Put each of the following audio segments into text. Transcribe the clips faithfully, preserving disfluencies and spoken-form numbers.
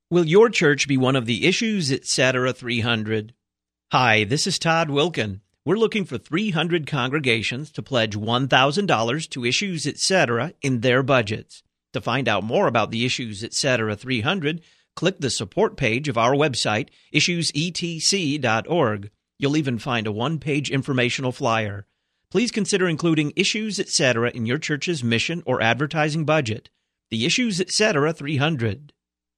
Will your church be one of the Issues Etc. three hundred? Hi, this is Todd Wilkin. We're looking for three hundred congregations to pledge one thousand dollars to Issues Etc. in their budgets. To find out more about the Issues Etc. three hundred, click the support page of our website, issues e t c dot org. You'll even find a one-page informational flyer. Please consider including Issues Etc. in your church's mission or advertising budget. The Issues Etc. three hundred.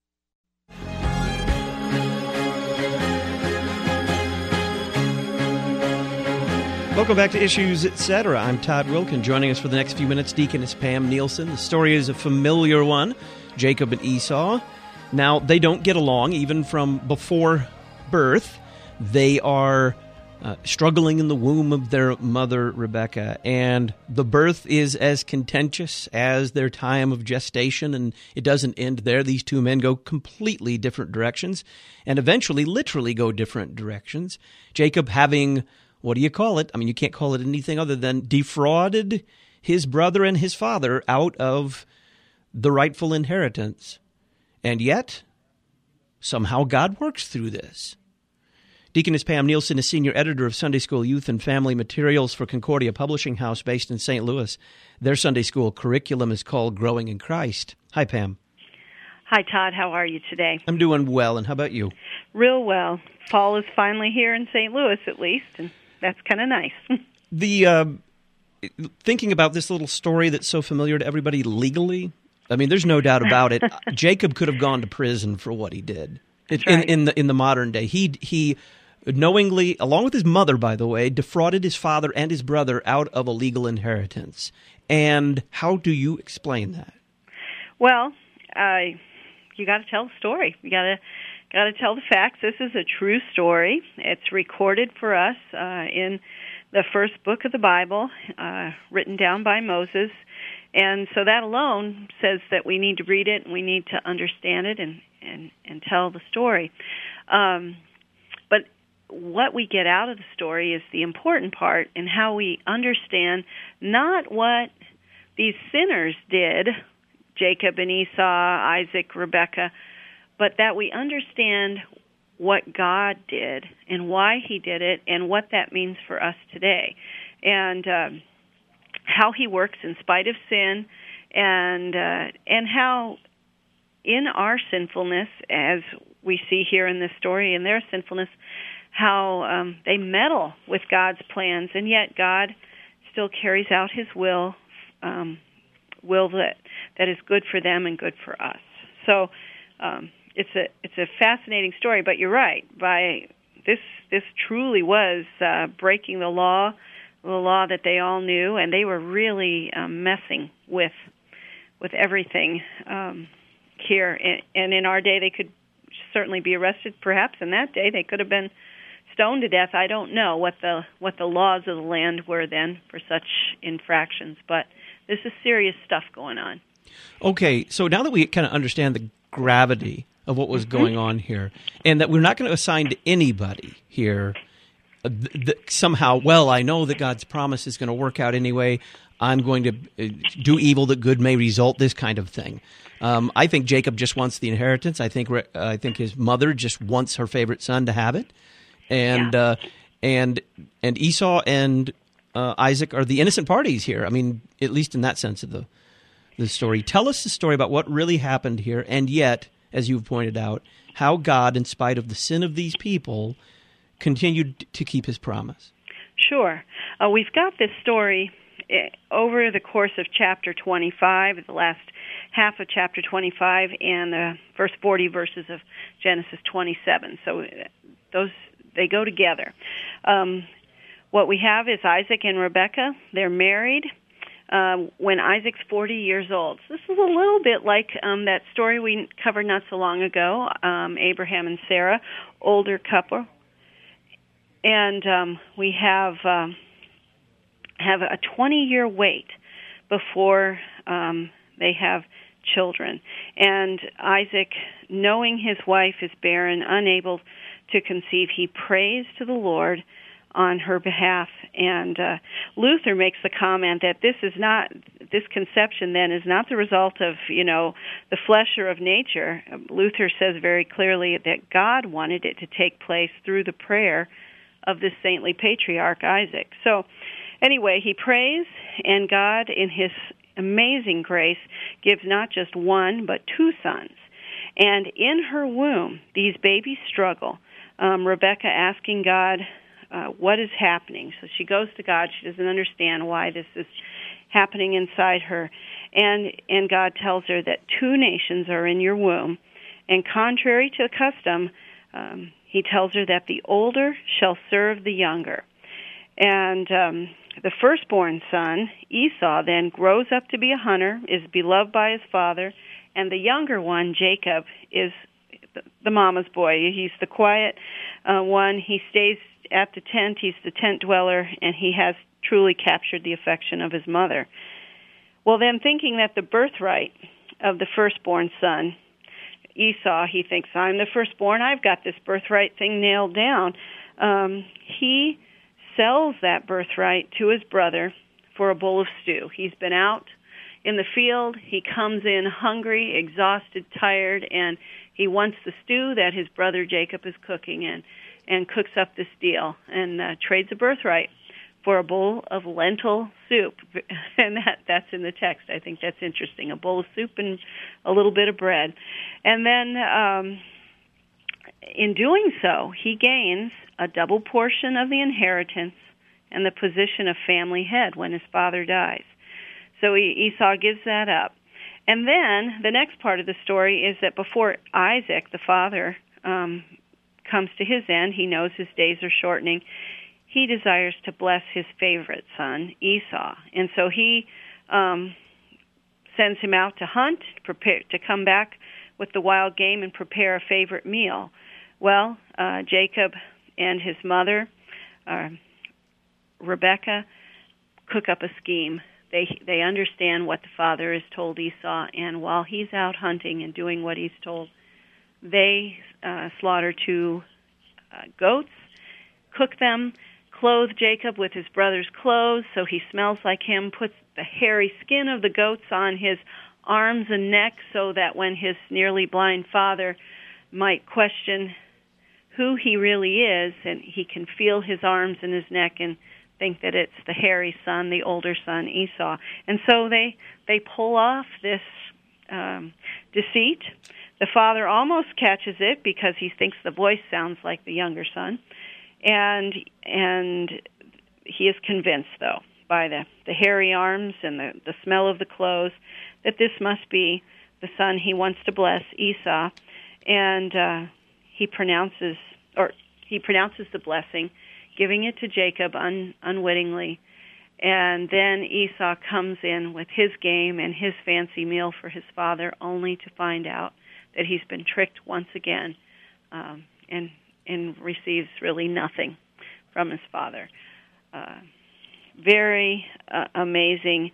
Welcome back to Issues Etc. I'm Todd Wilkin. Joining us for the next few minutes, Deaconess Pam Nielsen. The story is a familiar one, Jacob and Esau. Now, they don't get along even from before birth. They are uh, struggling in the womb of their mother, Rebekah, and the birth is as contentious as their time of gestation, and it doesn't end there. These two men go completely different directions and eventually literally go different directions. Jacob having... what do you call it? I mean, you can't call it anything other than defrauded his brother and his father out of the rightful inheritance. And yet, somehow God works through this. Deaconess Pam Nielsen is senior editor of Sunday School Youth and Family Materials for Concordia Publishing House based in Saint Louis. Their Sunday school curriculum is called Growing in Christ. Hi, Pam. Hi, Todd. How are you today? I'm doing well, and how about you? Real well. Fall is finally here in Saint Louis, at least, and that's kind of nice. The uh, thinking about this little story that's so familiar to everybody legally, I mean, there's no doubt about it. Jacob could have gone to prison for what he did. It, right. in, in the in the modern day. He he knowingly, along with his mother, by the way, defrauded his father and his brother out of a legal inheritance. And how do you explain that? Well, uh, you got to tell the story. You got to. Got to tell the facts. This is a true story. It's recorded for us uh, in the first book of the Bible, uh, written down by Moses. And so that alone says that we need to read it and we need to understand it and, and, and tell the story. Um, but what we get out of the story is the important part and how we understand not what these sinners did, Jacob and Esau, Isaac, Rebekah, but that we understand what God did and why he did it and what that means for us today, and um, how he works in spite of sin, and uh, and how in our sinfulness, as we see here in this story, in their sinfulness, how um, they meddle with God's plans, and yet God still carries out his will, um, will that, that is good for them and good for us. So um It's a it's a fascinating story, but you're right. By this this truly was uh, breaking the law, the law that they all knew, and they were really um, messing with with everything um, here. And, and in our day, they could certainly be arrested. Perhaps in that day, they could have been stoned to death. I don't know what the what the laws of the land were then for such infractions, but this is serious stuff going on. Okay, so now that we kind of understand the gravity of what was going on here, and that we're not going to assign to anybody here uh, th- th- somehow, well, I know that God's promise is going to work out anyway, I'm going to uh, do evil that good may result, this kind of thing. Um, I think Jacob just wants the inheritance. I think uh, I think his mother just wants her favorite son to have it. And yeah. uh, and and Esau and uh, Isaac are the innocent parties here. I mean, at least in that sense of the, the story. Tell us the story about what really happened here, and yet, as you've pointed out, how God, in spite of the sin of these people, continued to keep his promise. Sure. Uh, we've got this story uh, over the course of chapter twenty-five, the last half of chapter twenty-five, and the first forty verses of Genesis twenty-seven. So those they go together. Um, what we have is Isaac and Rebekah. They're married Uh, when Isaac's forty years old. So this is a little bit like um, that story we covered not so long ago, um, Abraham and Sarah, older couple. And um, we have um, have a twenty-year wait before um, they have children. And Isaac, knowing his wife is barren, unable to conceive, he prays to the Lord on her behalf. And uh, Luther makes the comment that this is not this conception then is not the result of, you know, the flesh or of nature. Luther says very clearly that God wanted it to take place through the prayer of this saintly patriarch, Isaac. So anyway, he prays, and God, in his amazing grace, gives not just one, but two sons. And in her womb, these babies struggle. Um, Rebecca asking God, uh, what is happening? So she goes to God. She doesn't understand why this is happening inside her. And, and God tells her that two nations are in your womb. And contrary to custom, um, he tells her that the older shall serve the younger. And um, the firstborn son, Esau, then grows up to be a hunter, is beloved by his father, and the younger one, Jacob, is the mama's boy. He's the quiet uh, one. He stays at the tent. He's the tent dweller, and he has truly captured the affection of his mother. Well, then, thinking that the birthright of the firstborn son, Esau, he thinks, I'm the firstborn, I've got this birthright thing nailed down. Um, he sells that birthright to his brother for a bowl of stew. He's been out in the field. He comes in hungry, exhausted, tired, and he wants the stew that his brother Jacob is cooking in, and cooks up this deal and uh, trades a birthright for a bowl of lentil soup. And that that's in the text. I think that's interesting. A bowl of soup and a little bit of bread. And then um, in doing so, he gains a double portion of the inheritance and the position of family head when his father dies. So Esau gives that up. And then the next part of the story is that before Isaac, the father, um, comes to his end, he knows his days are shortening, he desires to bless his favorite son, Esau. And so he um, sends him out to hunt, prepare to come back with the wild game and prepare a favorite meal. Well, uh, Jacob and his mother, uh, Rebecca, cook up a scheme. They they understand what the father has told Esau, and while he's out hunting and doing what he's told, they uh, slaughter two uh, goats, cook them, clothe Jacob with his brother's clothes so he smells like him, puts the hairy skin of the goats on his arms and neck so that when his nearly blind father might question who he really is, and he can feel his arms and his neck and think that it's the hairy son, the older son, Esau. And so they they pull off this um, deceit. The father almost catches it because he thinks the voice sounds like the younger son. And and he is convinced, though, by the, the hairy arms and the, the smell of the clothes, that this must be the son he wants to bless, Esau. And uh, he pronounces, or he pronounces the blessing, giving it to Jacob un, unwittingly. And then Esau comes in with his game and his fancy meal for his father, only to find out that he's been tricked once again, um, and and receives really nothing from his father. Uh, very uh, amazing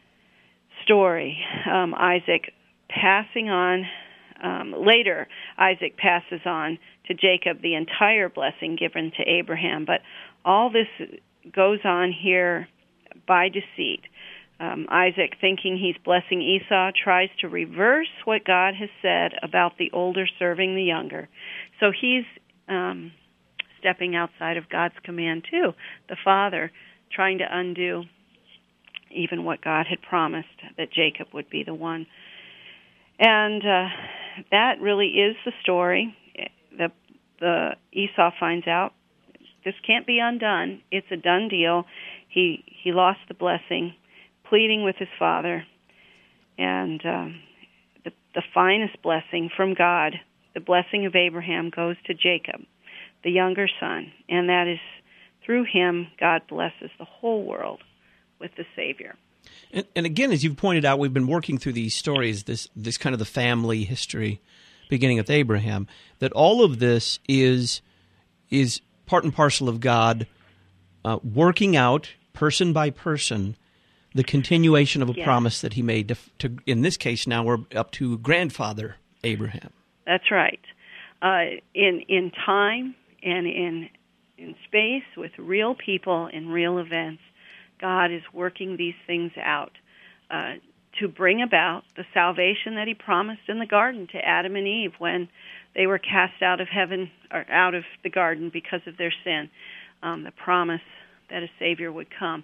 story. Um, Isaac passing on, um, later Isaac passes on to Jacob the entire blessing given to Abraham, but all this goes on here by deceit. Um, Isaac, thinking he's blessing Esau, tries to reverse what God has said about the older serving the younger. So he's um, stepping outside of God's command too. The father trying to undo even what God had promised, that Jacob would be the one. And uh, that really is the story. The, the Esau finds out this can't be undone. It's a done deal. He he lost the blessing, pleading with his father, and um, the the finest blessing from God, the blessing of Abraham, goes to Jacob, the younger son, and that is through him God blesses the whole world with the Savior. And, and again, as you've pointed out, we've been working through these stories, this this kind of the family history, beginning with Abraham, that all of this is is part and parcel of God uh, working out, person by person, the continuation of a yes. promise that he made to, to, in this case now we're up to grandfather Abraham. That's right. Uh, in in time and in in space, with real people and real events, God is working these things out. uh, to bring about the salvation that he promised in the garden to Adam and Eve when they were cast out of heaven or out of the garden because of their sin. Um, the promise that a Savior would come.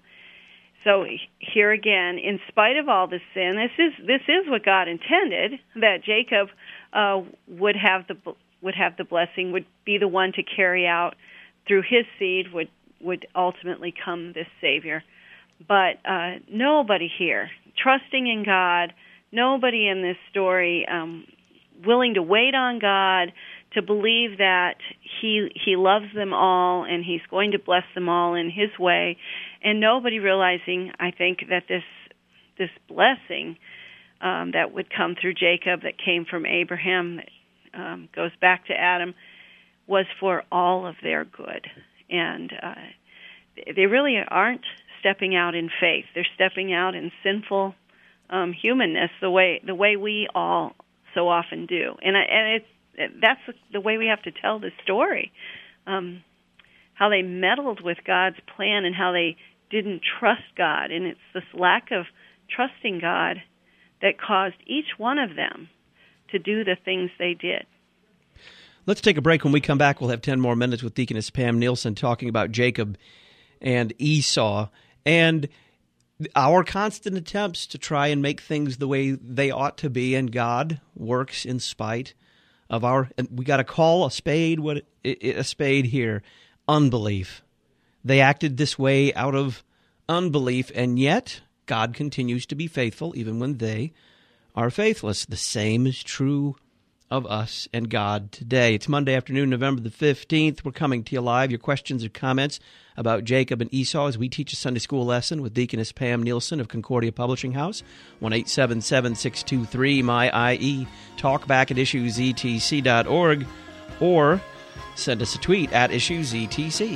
So here again, in spite of all this sin, this is this is what God intended, that Jacob uh, would have the would have the blessing, would be the one to carry out through his seed would would ultimately come this Savior. But uh, nobody here trusting in God, nobody in this story um, willing to wait on God, to believe that he he loves them all and he's going to bless them all in his way, and nobody realizing, I think, that this this blessing um, that would come through Jacob, that came from Abraham, that um, goes back to Adam, was for all of their good. And uh, they really aren't stepping out in faith. They're stepping out in sinful um, humanness, the way the way we all so often do. And, I, and it's that's the way we have to tell the story, um, how they meddled with God's plan and how they didn't trust God. And it's this lack of trusting God that caused each one of them to do the things they did. Let's take a break. When we come back, we'll have ten more minutes with Deaconess Pam Nielsen talking about Jacob and Esau and our constant attempts to try and make things the way they ought to be, and God works in spite of our, and we got to call a spade what a spade here, unbelief. They acted this way out of unbelief, and yet God continues to be faithful even when they are faithless. The same is true of us and God today. It's Monday afternoon, November the fifteenth. We're coming to you live. Your questions or comments about Jacob and Esau as we teach a Sunday school lesson with Deaconess Pam Nielsen of Concordia Publishing House. one eight seven seven, six two three, M Y I E. Talk back at issues e t c dot org or send us a tweet at issues e t c.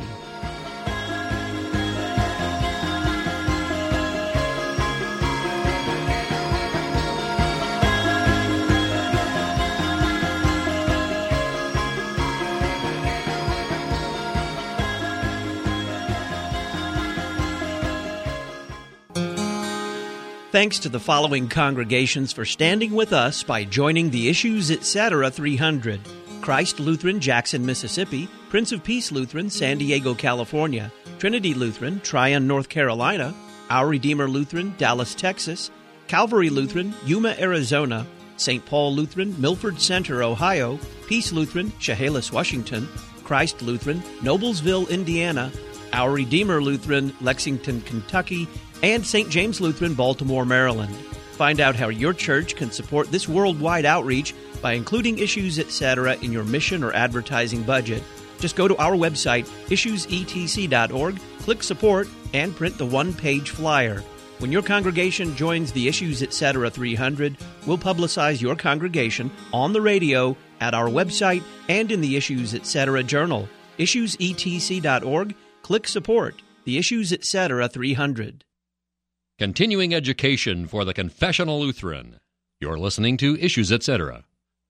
Thanks to the following congregations for standing with us by joining the Issues Etc. three hundred. Christ Lutheran, Jackson, Mississippi; Prince of Peace Lutheran, San Diego, California; Trinity Lutheran, Tryon, North Carolina; Our Redeemer Lutheran, Dallas, Texas; Calvary Lutheran, Yuma, Arizona; Saint Paul Lutheran, Milford Center, Ohio; Peace Lutheran, Chehalis, Washington; Christ Lutheran, Noblesville, Indiana; Our Redeemer Lutheran, Lexington, Kentucky; and Saint James Lutheran, Baltimore, Maryland. Find out how your church can support this worldwide outreach by including Issues Etc. in your mission or advertising budget. Just go to our website, issues e t c dot org, click Support, and print the one-page flyer. When your congregation joins the Issues Etc. three hundred, we'll publicize your congregation on the radio, at our website, and in the Issues Etc. journal. issues e t c dot org, click Support, the Issues Etc. three hundred. Continuing education for the Confessional Lutheran. You're listening to Issues Etc.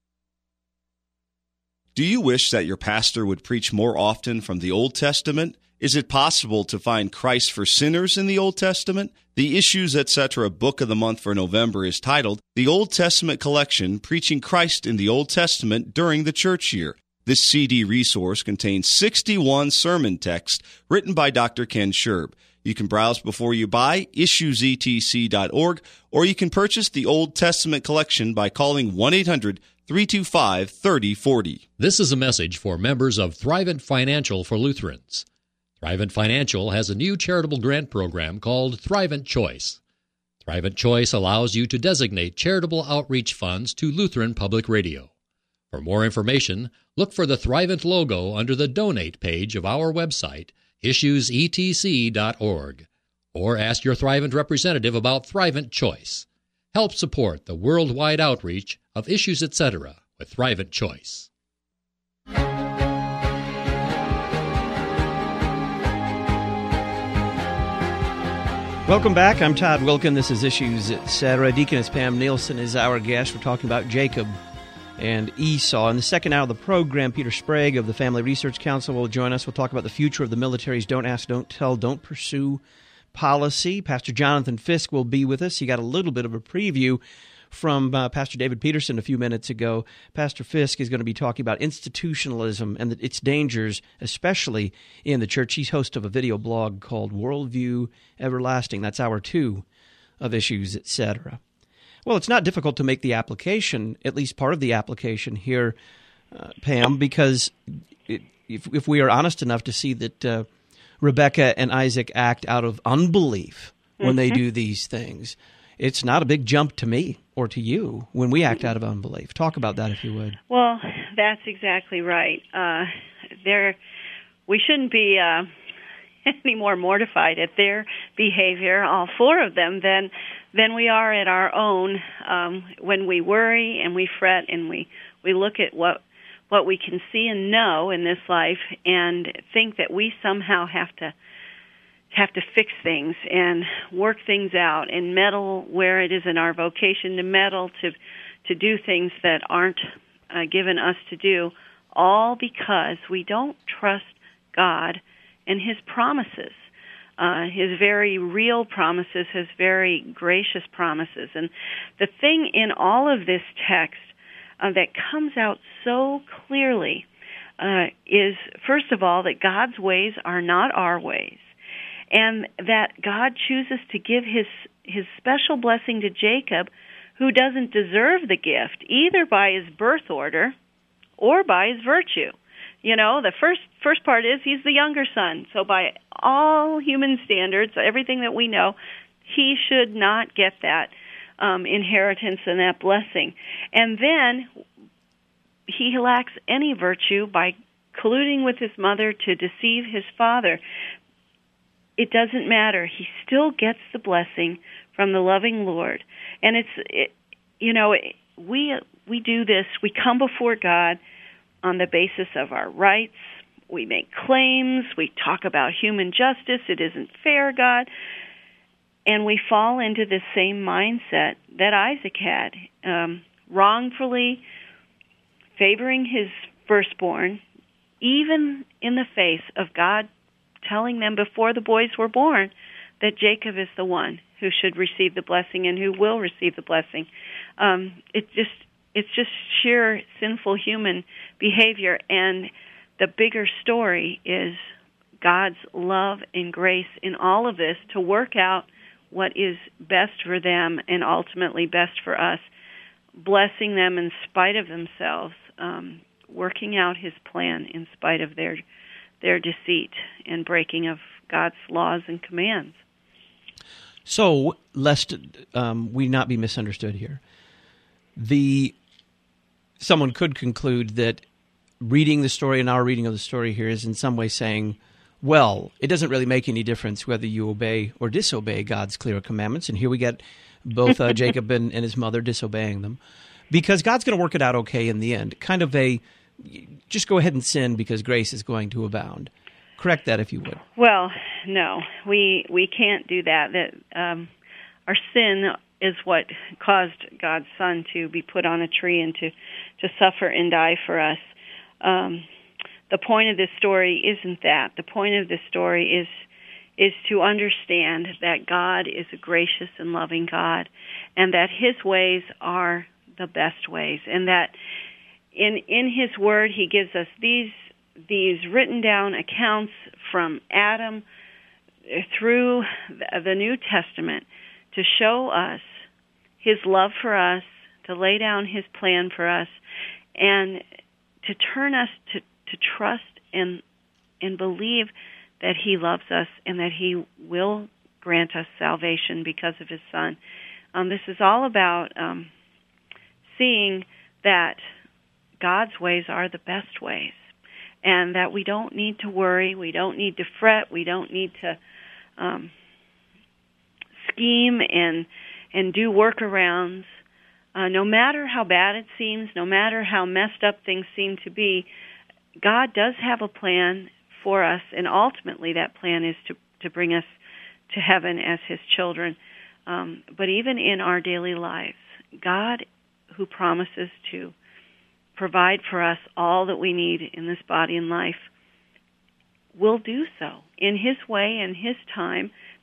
Do you wish that your pastor would preach more often from the Old Testament? Is it possible to find Christ for sinners in the Old Testament? The Issues Etc. Book of the Month for November is titled The Old Testament Collection, Preaching Christ in the Old Testament During the Church Year. This C D resource contains sixty-one sermon texts written by Doctor Ken Scherb. You can browse before you buy, issues e t c dot org, or you can purchase the Old Testament collection by calling one eight hundred, three two five, three oh four oh. This is a message for members of Thrivent Financial for Lutherans. Thrivent Financial has a new charitable grant program called Thrivent Choice. Thrivent Choice allows you to designate charitable outreach funds to Lutheran Public Radio. For more information, look for the Thrivent logo under the Donate page of our website, issues e t c dot org, or ask your Thrivent representative about Thrivent Choice. Help support the worldwide outreach of Issues Etc. with Thrivent Choice. Welcome back. I'm Todd Wilkin. This is Issues Etc. Deaconess Pam Nielsen is our guest. We're talking about Jacob and Esau. In the second hour of the program, Peter Sprague of the Family Research Council will join us. We'll talk about the future of the military's Don't Ask, Don't Tell, Don't Pursue policy. Pastor Jonathan Fisk will be with us. He got a little bit of a preview from uh, Pastor David Peterson a few minutes ago. Pastor Fisk is going to be talking about institutionalism and its dangers, especially in the church. He's host of a video blog called Worldview Everlasting. That's hour two of Issues, et cetera. Well, it's not difficult to make the application, at least part of the application here, uh, Pam, because it, if, if we are honest enough to see that uh, Rebecca and Isaac act out of unbelief when mm-hmm. they do these things, it's not a big jump to me or to you when we act out of unbelief. Talk about that, if you would. Well, that's exactly right. Uh, there, we shouldn't be uh, any more mortified at their behavior, all four of them, than than we are at our own. Um, when we worry and we fret and we, we look at what what we can see and know in this life and think that we somehow have to have to fix things and work things out and meddle where it is in our vocation to meddle, to to do things that aren't uh, given us to do, all because we don't trust God and His promises, uh, His very real promises, His very gracious promises. And the thing in all of this text uh, that comes out so clearly uh, is, first of all, that God's ways are not our ways, and that God chooses to give his his special blessing to Jacob, who doesn't deserve the gift, either by his birth order or by his virtue. You know, the first first part is he's the younger son, so by all human standards, everything that we know, he should not get that um, inheritance and that blessing. And then he lacks any virtue by colluding with his mother to deceive his father. It doesn't matter. He still gets the blessing from the loving Lord. And it's, it, you know, we we do this. We come before God on the basis of our rights. We make claims. We talk about human justice. It isn't fair, God. And we fall into the same mindset that Isaac had, um, wrongfully favoring his firstborn, even in the face of God telling them before the boys were born that Jacob is the one who should receive the blessing and who will receive the blessing. Um, it just it's just sheer sinful human behavior, and the bigger story is God's love and grace in all of this to work out what is best for them and ultimately best for us, blessing them in spite of themselves, um, working out His plan in spite of their their deceit and breaking of God's laws and commands. So, lest um, we not be misunderstood here, the someone could conclude that reading the story and our reading of the story here is in some way saying, well, it doesn't really make any difference whether you obey or disobey God's clear commandments. And here we get both uh, Jacob and, and his mother disobeying them, because God's going to work it out okay in the end. Kind of a, just go ahead and sin because grace is going to abound. Correct that, if you would. Well, no, we we can't do that. That um, our sin is what caused God's Son to be put on a tree and to, to suffer and die for us. Um, the point of this story isn't that. The point of this story is is to understand that God is a gracious and loving God, and that His ways are the best ways, and that in in His Word He gives us these these written down accounts from Adam through the New Testament to show us His love for us, to lay down His plan for us, and to turn us to, to trust and and believe that He loves us and that He will grant us salvation because of His Son. Um, this is all about um, seeing that God's ways are the best ways, and that we don't need to worry, we don't need to fret, we don't need to um, scheme and and do workarounds. Uh, no matter how bad it seems, no matter how messed up things seem to be, God does have a plan for us, and ultimately that plan is to, to bring us to heaven as His children. Um, but even in our daily lives, God, who promises to provide for us all that we need in this body and life, will do so in His way and His time.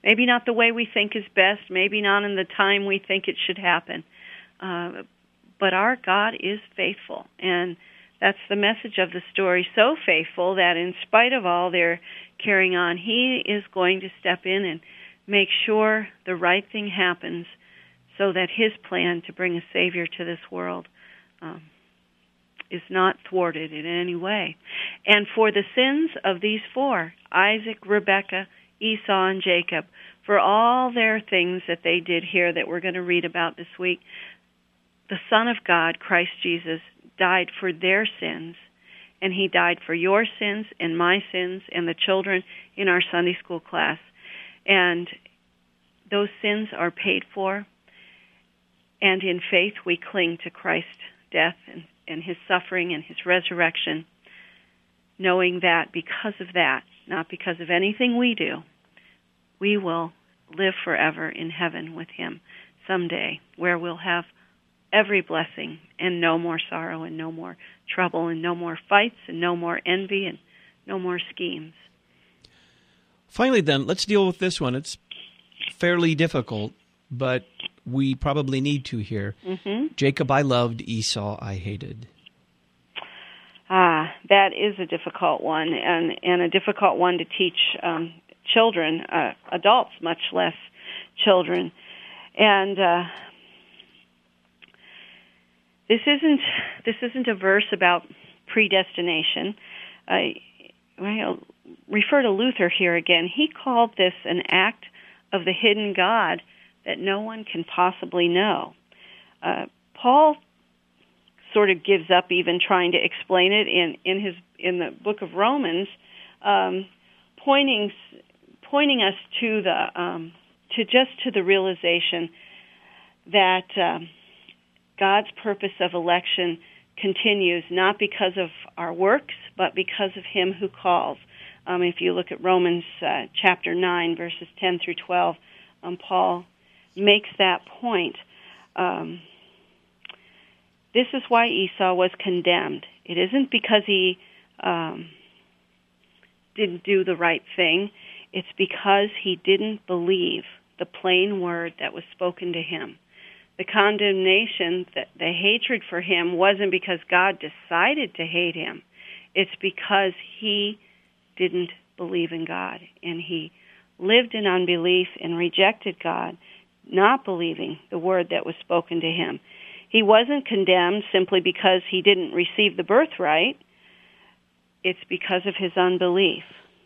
maybe not the way we think is best, maybe not in the time we think it should happen. Uh, but our God is faithful, and that's the message of the story, so faithful that in spite of all they're carrying on, He is going to step in and make sure the right thing happens so that His plan to bring a Savior to this world um, is not thwarted in any way. And for the sins of these four, Isaac, Rebekah, Esau, and Jacob, for all their things that they did here that we're going to read about this week, the Son of God, Christ Jesus, died for their sins, and He died for your sins and my sins and the children in our Sunday school class. And those sins are paid for, and in faith we cling to Christ's death and, and His suffering and His resurrection, knowing that because of that, not because of anything we do, we will live forever in heaven with Him someday, where we'll have every blessing and no more sorrow and no more trouble and no more fights and no more envy and no more schemes. Finally, then, let's deal with this one. It's fairly difficult, but we probably need to here. Mm-hmm. Jacob I loved, Esau I hated. Ah, that is a difficult one, and, and a difficult one to teach um, children, uh, adults, much less children. And uh, this isn't this isn't a verse about predestination. I well, refer to Luther here again. He called this an act of the hidden God that no one can possibly know. Uh, Paul sort of gives up even trying to explain it in, in his in the book of Romans, um, pointing pointing us to the um, to just to the realization that um, God's purpose of election continues not because of our works, but because of Him who calls. Um, if you look at Romans uh, chapter nine, verses ten through twelve, um, Paul makes that point. Um, this is why Esau was condemned. It isn't because he um, didn't do the right thing. It's because he didn't believe the plain word that was spoken to him. The condemnation, the, the hatred for him wasn't because God decided to hate him. It's because he didn't believe in God, and he lived in unbelief and rejected God, not believing the word that was spoken to him. He wasn't condemned simply because he didn't receive the birthright. It's because of his unbelief.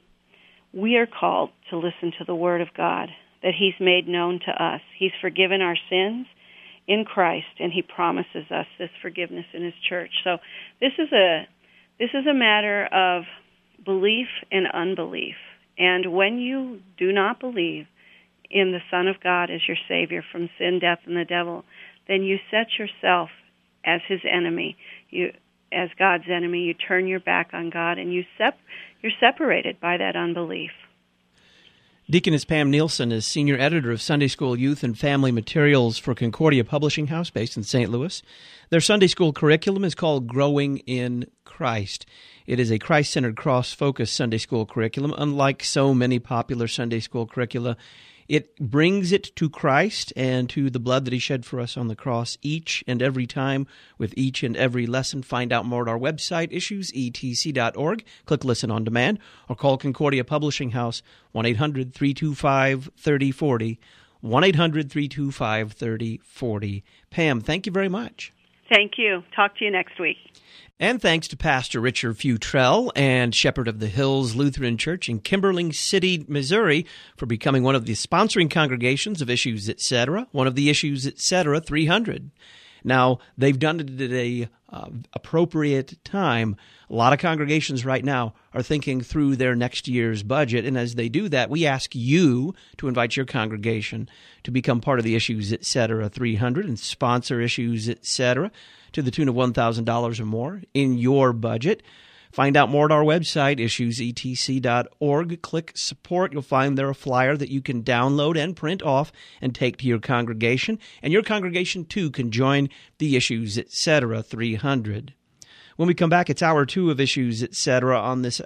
We are called to listen to the word of God that He's made known to us. He's forgiven our sins in Christ, and He promises us this forgiveness in His church. So this is a this is a matter of belief and unbelief. And when you do not believe in the Son of God as your Savior from sin, death, and the devil, then you set yourself as His enemy. You, as God's enemy, you turn your back on God, and you sep- you're separated by that unbelief. Deaconess Pam Nielsen is senior editor of Sunday School Youth and Family Materials for Concordia Publishing House, based in Saint Louis. Their Sunday school curriculum is called Growing in Christ. It is a Christ-centered, cross-focused Sunday school curriculum. Unlike so many popular Sunday school curricula, it brings it to Christ and to the blood that He shed for us on the cross each and every time with each and every lesson. Find out more at our website, issues e t c dot org. Click Listen on Demand or call Concordia Publishing House, one eight hundred three two five three oh four oh, one eight hundred three two five three oh four oh. Pam, thank you very much. Thank you. Talk to you next week. And thanks to Pastor Richard Futrell and Shepherd of the Hills Lutheran Church in Kimberling City, Missouri, for becoming one of the sponsoring congregations of Issues Etc., one of the Issues Etc. three hundred. Now, they've done it at a uh, appropriate time. A lot of congregations right now are thinking through their next year's budget, and as they do that, we ask you to invite your congregation to become part of the Issues Etc. three hundred and sponsor Issues Etc. to the tune of one thousand dollars or more in your budget. Find out more at our website, issues e t c dot org. Click Support. You'll find there a flyer that you can download and print off and take to your congregation. And your congregation, too, can join the Issues Etc. three hundred. When we come back, it's hour two of Issues Etc. on this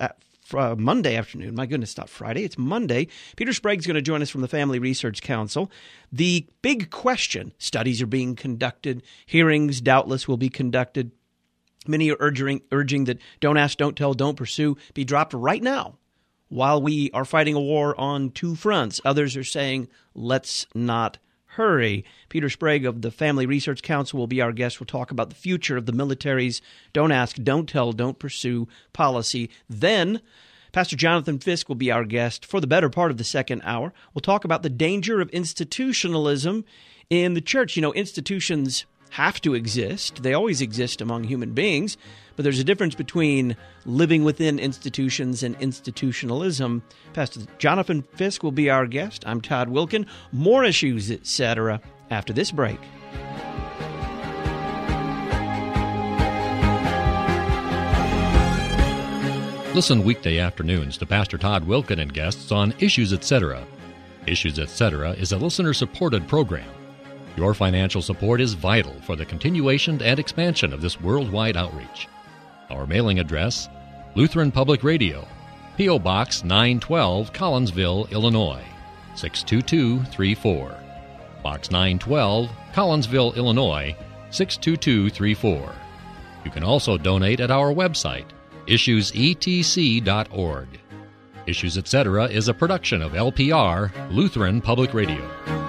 uh, Monday afternoon. My goodness, it's not Friday. It's Monday. Peter Sprague's going to join us from the Family Research Council. The big question, studies are being conducted. Hearings doubtless will be conducted. Many are urging, urging that don't ask, don't tell, don't pursue be dropped right now while we are fighting a war on two fronts. Others are saying, let's not hurry. Peter Sprague of the Family Research Council will be our guest. We'll talk about the future of the military's don't ask, don't tell, don't pursue policy. Then Pastor Jonathan Fisk will be our guest for the better part of the second hour. We'll talk about the danger of institutionalism in the church. You know, institutions have to exist. They always exist among human beings, but there's a difference between living within institutions and institutionalism. Pastor Jonathan Fisk will be our guest. I'm Todd Wilkin. More Issues, et cetera after this break. Listen weekday afternoons to Pastor Todd Wilkin and guests on Issues, et cetera. Issues, et cetera is a listener-supported program. Your financial support is vital for the continuation and expansion of this worldwide outreach. Our mailing address, Lutheran Public Radio, P O. Box nine twelve, Collinsville, Illinois, six two two three four. Box nine twelve, Collinsville, Illinois, six two two three four. You can also donate at our website, issues e t c dot org. Issues, et cetera is a production of L P R, Lutheran Public Radio.